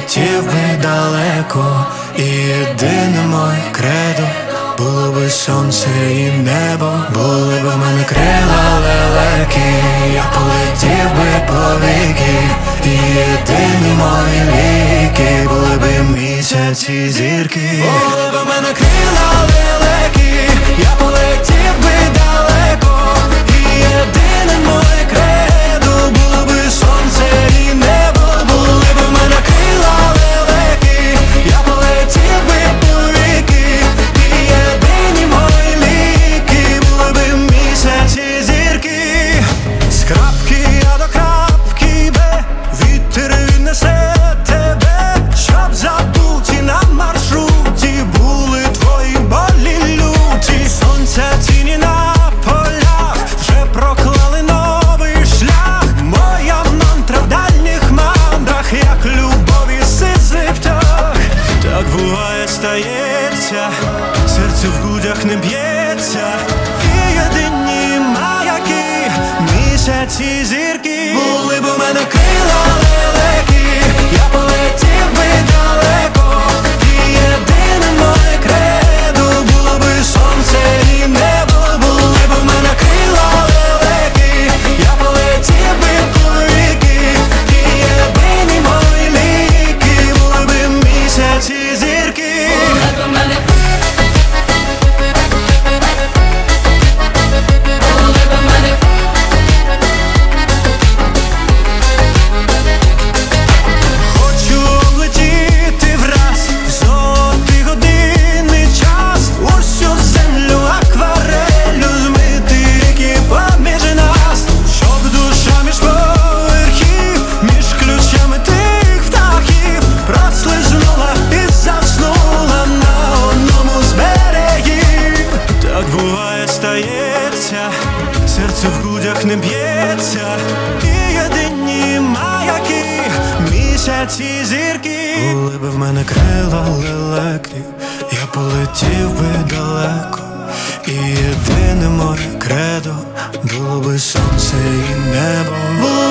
полетів би далеко, і єдине моє кредо було би сонце і небо, були б в мене крила лелеки, я полетів би повіки, і єдині мої ліки були б місяці зірки. Були б в мене крила лелеки, я полетів би далеко, і єдине моє кредо було би сонце і небо, були б в мене крила лелеки, я полетів би повіки, і єдині мої ліки були б місяці зірки. З крапки я до крапки Б, вітер віднесе тебе, щоб забуті на маршруті були твої болі люті. Сонця тіні на полях вже проклали новий шлях, моя мантра в дальніх мандрах, як любові сизий птах. Так буває, стається, серце в грудях не б'ється, і єдині маяки місяці зірки. Були б у мене крила лелеки, я полетів би далеко, і єдине моє кредо було би сонце і небо, були б у мене крила лелеки, я полетів би повіки, і єдині мої ліки були б місяці зірки. Хочу облетіти враз золотий годинний час, усю землю акварелю змити ріки поміж нас, щоб душа між поверхів, між ключами тих птахів прослизнула і заснула на одному з берегів. Так буває, стається, серце в грудях не б'ється, і єдині маяки місяці зірки. Були б в мене крила лелеки, я полетів би далеко, і єдине моє кредо було би сонце і небо.